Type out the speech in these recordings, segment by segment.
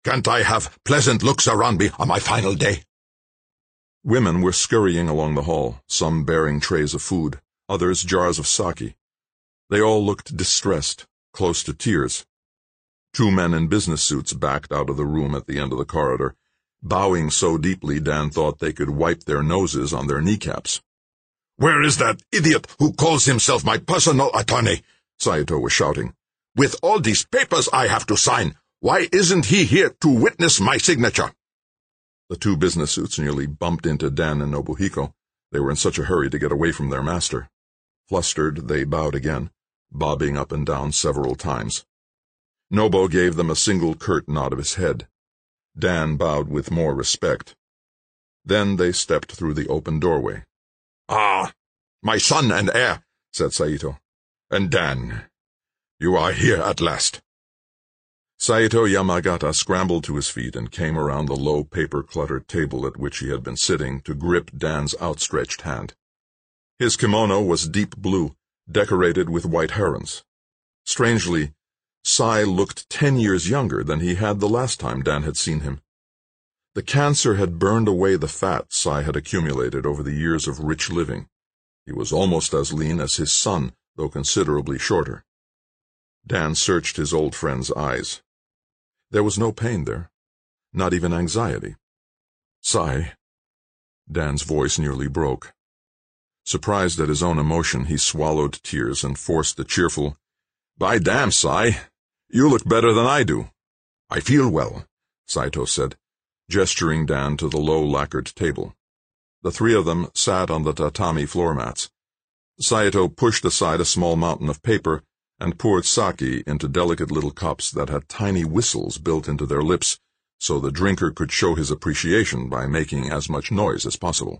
Can't I have pleasant looks around me on my final day? Women were scurrying along the hall, some bearing trays of food, others jars of sake. They all looked distressed, close to tears. 2 men in business suits backed out of the room at the end of the corridor, bowing so deeply Dan thought they could wipe their noses on their kneecaps. "Where is that idiot who calls himself my personal attorney?" Saito was shouting. "With all these papers I have to sign, why isn't he here to witness my signature?" The 2 business suits nearly bumped into Dan and Nobuhiko. They were in such a hurry to get away from their master. Flustered, they bowed again, bobbing up and down several times. Nobo gave them a single curt nod of his head. Dan bowed with more respect. Then they stepped through the open doorway. "Ah, my son and heir," said Saito. "And Dan, you are here at last." Saito Yamagata scrambled to his feet and came around the low paper-cluttered table at which he had been sitting to grip Dan's outstretched hand. His kimono was deep blue, decorated with white herons. Strangely, Sai looked 10 years younger than he had the last time Dan had seen him. The cancer had burned away the fat Sai had accumulated over the years of rich living. He was almost as lean as his son, though considerably shorter. Dan searched his old friend's eyes. There was no pain there, not even anxiety. "Sai," Dan's voice nearly broke. Surprised at his own emotion, he swallowed tears and forced a cheerful, "By damn, Sai, you look better than I do." "I feel well," Saito said, gesturing Dan to the low lacquered table. The 3 of them sat on the tatami floor mats. Saito pushed aside a small mountain of paper and poured sake into delicate little cups that had tiny whistles built into their lips, so the drinker could show his appreciation by making as much noise as possible.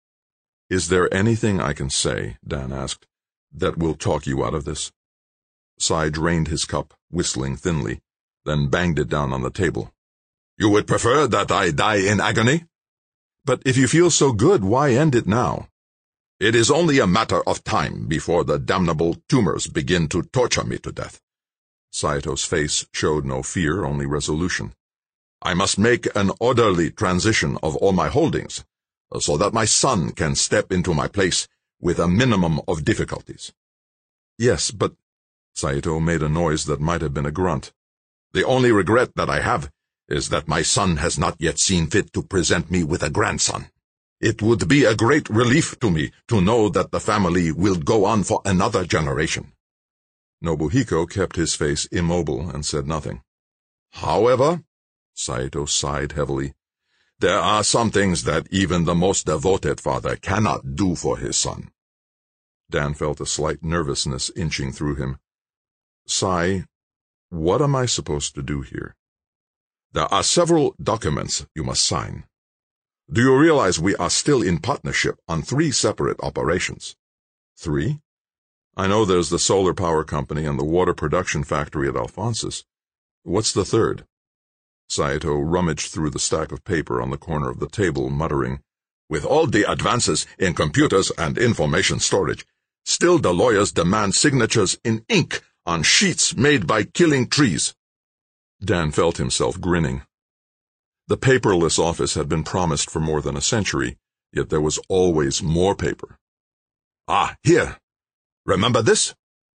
"Is there anything I can say," Dan asked, "that will talk you out of this?" Sai drained his cup, whistling thinly, then banged it down on the table. "You would prefer that I die in agony?" "But if you feel so good, why end it now?" "It is only a matter of time before the damnable tumors begin to torture me to death." Saito's face showed no fear, only resolution. "I must make an orderly transition of all my holdings, so that my son can step into my place with a minimum of difficulties." "Yes, but—" Saito made a noise that might have been a grunt. "The only regret that I have is that my son has not yet seen fit to present me with a grandson. It would be a great relief to me to know that the family will go on for another generation." Nobuhiko kept his face immobile and said nothing. "However," Saito sighed heavily, "there are some things that even the most devoted father cannot do for his son." Dan felt a slight nervousness inching through him. "Sai, what am I supposed to do here?" "There are several documents you must sign. Do you realize we are still in partnership on 3 separate operations?" 3? I know there's the solar power company and the water production factory at Alphonsus. What's the 3rd? Saito rummaged through the stack of paper on the corner of the table, muttering, "With all the advances in computers and information storage, still the lawyers demand signatures in ink on sheets made by killing trees." Dan felt himself grinning. The paperless office had been promised for more than a century, yet there was always more paper. "Ah, here. Remember this?"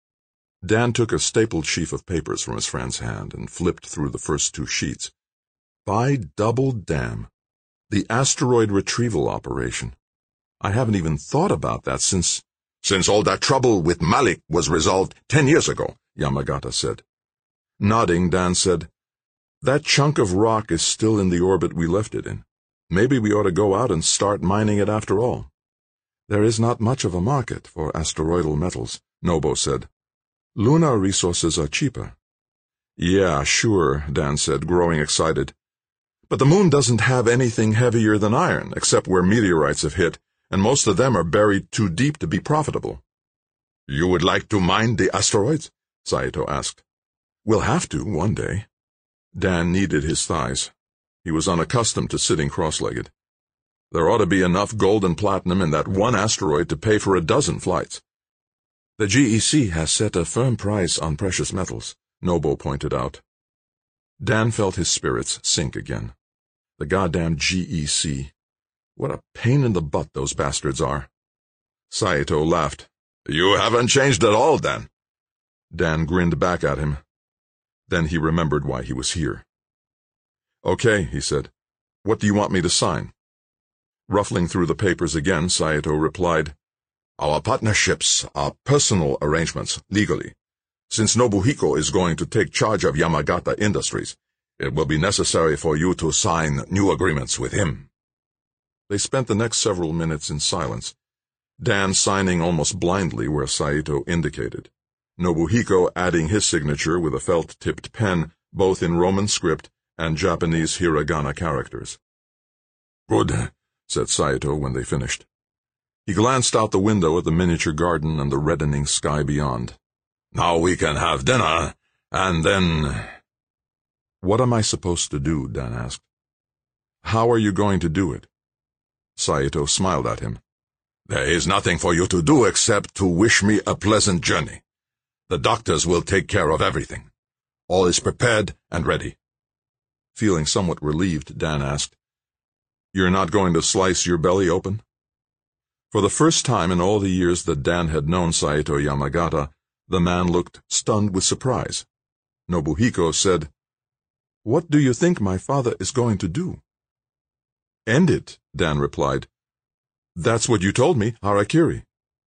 Dan took a stapled sheaf of papers from his friend's hand and flipped through the first 2 sheets. By double damn. The asteroid retrieval operation. I haven't even thought about that since all that trouble with Malik was resolved 10 years ago, Yamagata said. Nodding, Dan said, "That chunk of rock is still in the orbit we left it in. Maybe we ought to go out and start mining it after all." "There is not much of a market for asteroidal metals," Nobo said. "Lunar resources are cheaper." "Yeah, sure," Dan said, growing excited. "But the moon doesn't have anything heavier than iron, except where meteorites have hit, and most of them are buried too deep to be profitable." "You would like to mine the asteroids?" Saito asked. "We'll have to, one day." Dan kneaded his thighs. He was unaccustomed to sitting cross-legged. "There ought to be enough gold and platinum in that one asteroid to pay for a dozen flights." "The GEC has set a firm price on precious metals," Nobo pointed out. Dan felt his spirits sink again. The goddamn GEC. What a pain in the butt those bastards are. Saito laughed. You haven't changed at all, Dan. Dan grinned back at him. Then he remembered why he was here. Okay, he said. What do you want me to sign? Ruffling through the papers again, Saito replied, Our partnerships are personal arrangements, legally. Since Nobuhiko is going to take charge of Yamagata Industries, it will be necessary for you to sign new agreements with him. They spent the next several minutes in silence, Dan signing almost blindly where Saito indicated, Nobuhiko adding his signature with a felt-tipped pen, both in Roman script and Japanese hiragana characters. Good, said Saito when they finished. He glanced out the window at the miniature garden and the reddening sky beyond. Now we can have dinner, and then... What am I supposed to do? Dan asked. How are you going to do it? Saito smiled at him. There is nothing for you to do except to wish me a pleasant journey. The doctors will take care of everything. All is prepared and ready. Feeling somewhat relieved, Dan asked, You're not going to slice your belly open? For the first time in all the years that Dan had known Saito Yamagata, the man looked stunned with surprise. Nobuhiko said, What do you think my father is going to do? End it, Dan replied. That's what you told me, harakiri.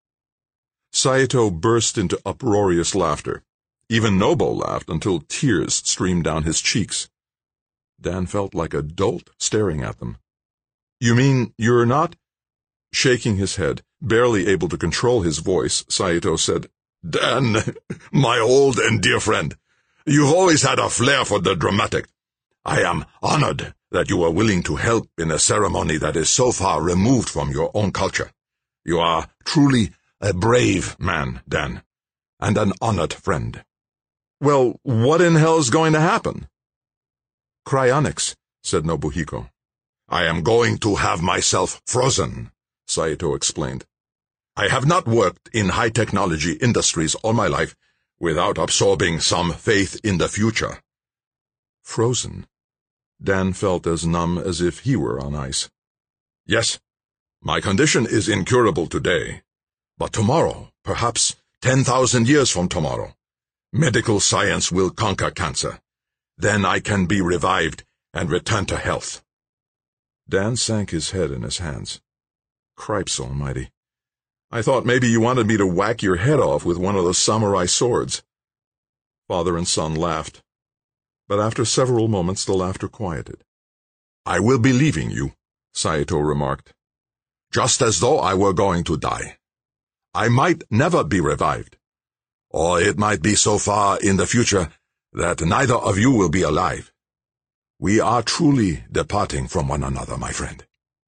Saito burst into uproarious laughter. Even Nobo laughed until tears streamed down his cheeks. Dan felt like a dolt staring at them. You mean you're not? Shaking his head, barely able to control his voice, Saito said, Dan, my old and dear friend, you've always had a flair for the dramatic. I am honored that you are willing to help in a ceremony that is so far removed from your own culture. You are truly a brave man, Dan, and an honored friend. Well, what in hell is going to happen? Cryonics, said Nobuhiko. I am going to have myself frozen, Saito explained. I have not worked in high-technology industries all my life without absorbing some faith in the future. Frozen? Dan felt as numb as if he were on ice. Yes, my condition is incurable today. But tomorrow, perhaps 10,000 years from tomorrow, medical science will conquer cancer. Then I can be revived and return to health. Dan sank his head in his hands. Cripes almighty. I thought maybe you wanted me to whack your head off with one of those samurai swords. Father and son laughed. But after several moments the laughter quieted. I will be leaving you, Saito remarked. Just as though I were going to die. I might never be revived. Or it might be so far in the future that neither of you will be alive. We are truly departing from one another, my friend.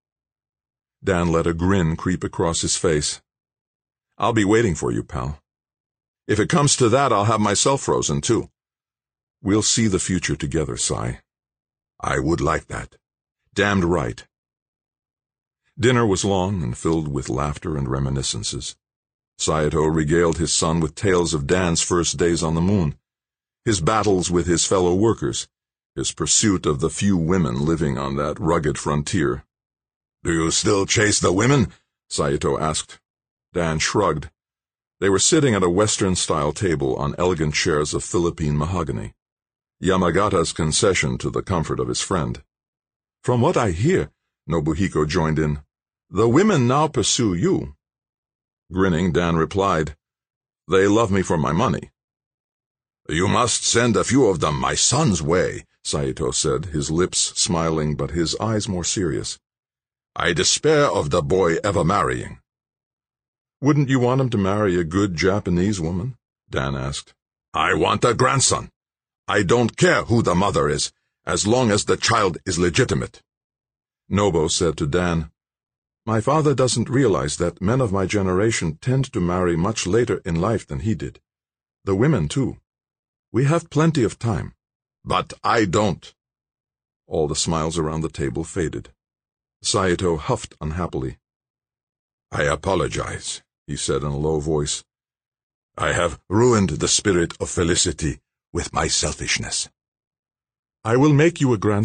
Dan let a grin creep across his face. I'll be waiting for you, pal. If it comes to that, I'll have myself frozen, too. We'll see the future together, Sai. I would like that. Damned right. Dinner was long and filled with laughter and reminiscences. Saito regaled his son with tales of Dan's first days on the moon, his battles with his fellow workers, his pursuit of the few women living on that rugged frontier. Do you still chase the women? Saito asked. Dan shrugged. They were sitting at a Western-style table on elegant chairs of Philippine mahogany. Yamagata's concession to the comfort of his friend. From what I hear, Nobuhiko joined in, the women now pursue you. Grinning, Dan replied, They love me for my money. You must send a few of them my son's way, Saito said, his lips smiling but his eyes more serious. I despair of the boy ever marrying. Wouldn't you want him to marry a good Japanese woman? Dan asked. I want a grandson. I don't care who the mother is, as long as the child is legitimate. Nobo said to Dan, My father doesn't realize that men of my generation tend to marry much later in life than he did. The women, too. We have plenty of time. But I don't. All the smiles around the table faded. Saito huffed unhappily. I apologize, he said in a low voice. I have ruined the spirit of felicity with my selfishness. I will make you a grandson.